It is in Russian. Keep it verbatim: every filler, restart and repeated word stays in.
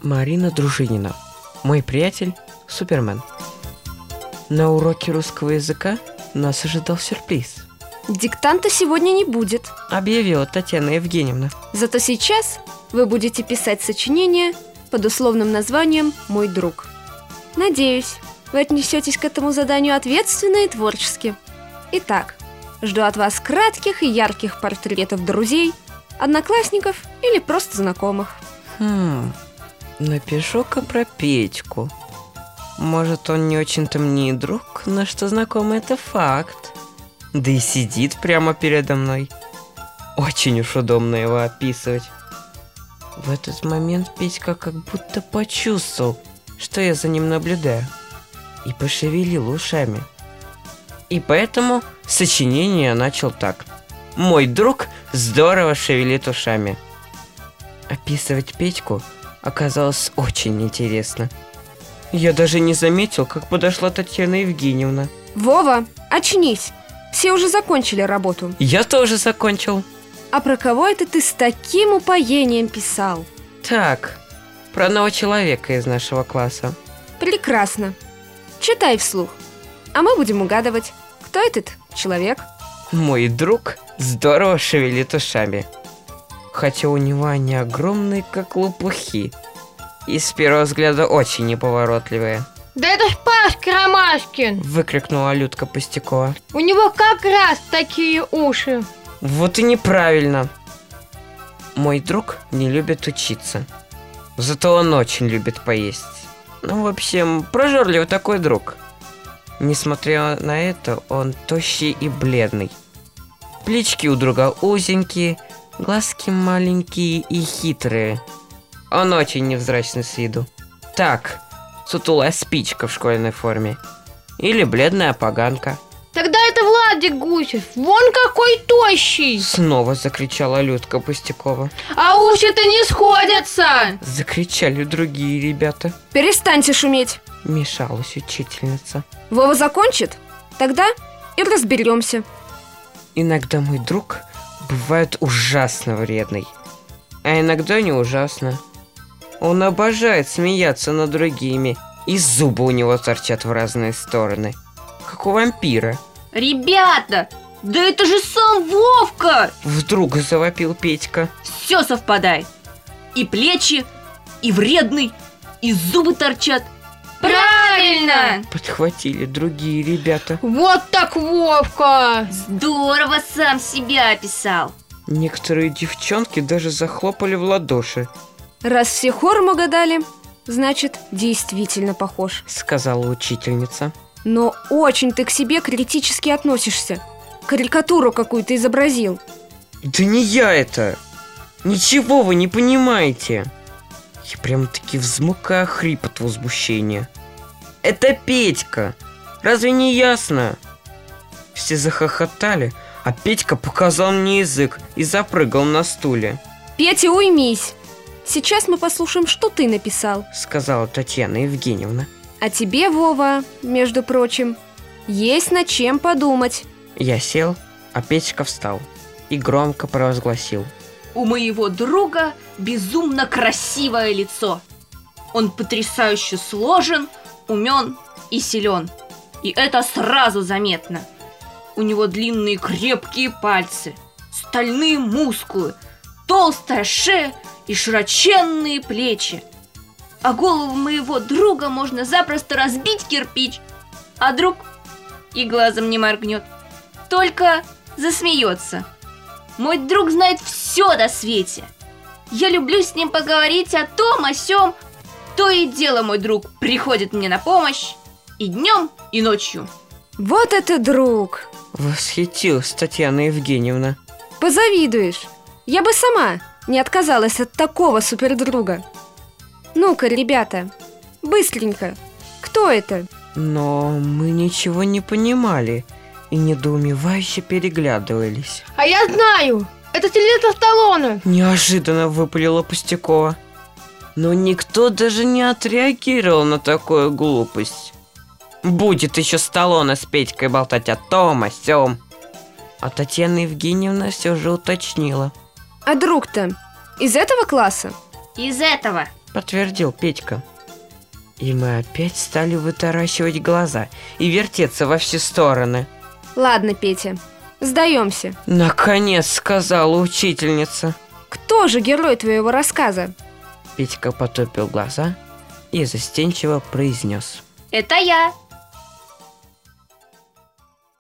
Марина Дружинина. Мой приятель Супермен. На уроке русского языка нас ожидал сюрприз. Диктанта сегодня не будет, объявила Татьяна Евгеньевна. Зато сейчас вы будете писать сочинение под условным названием «Мой друг». Надеюсь, вы отнесетесь к этому заданию ответственно и творчески. Итак, жду от вас кратких и ярких портретов друзей, одноклассников или просто знакомых. Хм, напишу-ка про Петьку. Может, он не очень-то мне и друг, но что знакомый — это факт. Да и сидит прямо передо мной. Очень уж удобно его описывать. В этот момент Петька как будто почувствовал, что я за ним наблюдаю, и пошевелил ушами. И поэтому сочинение я начал так. Мой друг здорово шевелит ушами. Описывать Петьку оказалось очень интересно. Я даже не заметил, как подошла Татьяна Евгеньевна. Вова, очнись! Все уже закончили работу. Я тоже закончил. А про кого это ты с таким упоением писал? Так, про одного человека из нашего класса. Прекрасно. Читай вслух, а мы будем угадывать, кто этот человек. Мой друг здорово шевелит ушами, хотя у него они огромные, как лопухи, и с первого взгляда очень неповоротливые. Да это ж Пашка Ромашкин! Выкрикнула Людка Пустякова. У него как раз такие уши. Вот и неправильно. Мой друг не любит учиться, зато он очень любит поесть. Ну, в общем, прожорливый такой друг. Несмотря на это, он тощий и бледный. Плечики у друга узенькие, глазки маленькие и хитрые. Он очень невзрачный с виду. Так, сутулая спичка в школьной форме. Или бледная поганка. Тогда это Владик Гусев. Вон какой тощий! Снова закричала Людка Пустякова. А уши-то не сходятся! Закричали другие ребята. Перестаньте шуметь! Мешалась учительница. Вова закончит? Тогда и разберемся. Иногда мой друг бывает ужасно вредный, а иногда не ужасно. Он обожает смеяться над другими, и зубы у него торчат в разные стороны, как у вампира. Ребята, да это же сам Вовка! Вдруг завопил Петька. Все совпадает. И плечи, и вредный, и зубы торчат. Правильно! Подхватили другие ребята. Вот так Вовка! Здорово сам себя описал. Некоторые девчонки даже захлопали в ладоши. Раз все хором угадали, значит, действительно похож, сказала учительница. Но очень ты к себе критически относишься. Карикатуру какую-то изобразил. Да не я это! Ничего вы не понимаете! Я прям-таки взмокаю, хрип от возмущения. Это Петька! Разве не ясно? Все захохотали, а Петька показал мне язык и запрыгал на стуле. Петя, уймись! Сейчас мы послушаем, что ты написал, сказала Татьяна Евгеньевна. А тебе, Вова, между прочим, есть над чем подумать. Я сел, а Петька встал и громко провозгласил. У моего друга безумно красивое лицо. Он потрясающе сложен, умен и силен. И это сразу заметно. У него длинные крепкие пальцы, стальные мускулы, толстая шея и широченные плечи. А голову моего друга можно запросто разбить кирпич, а друг и глазом не моргнет, только засмеется. Мой друг знает все на свете. Я люблю с ним поговорить о том, о сём. То и дело мой друг приходит мне на помощь и днем, и ночью. Вот это друг! Восхитилась Татьяна Евгеньевна. Позавидуешь. Я бы сама не отказалась от такого супердруга. Ну-ка, ребята, быстренько, кто это? Но мы ничего не понимали и недоумевающе переглядывались. А я знаю, это Сильвестр Сталлоне! Неожиданно выпалила Пустякова. Но никто даже не отреагировал на такую глупость. Будет еще Сталлоне с Петькой болтать о том, о сём. А Татьяна Евгеньевна все же уточнила. А друг-то из этого класса? Из этого. подтвердил Петька. И мы опять стали вытаращивать глаза и вертеться во все стороны. Ладно, Петя, сдаемся. Наконец сказала учительница. Кто же герой твоего рассказа? Петька потупил глаза и застенчиво произнес. Это я.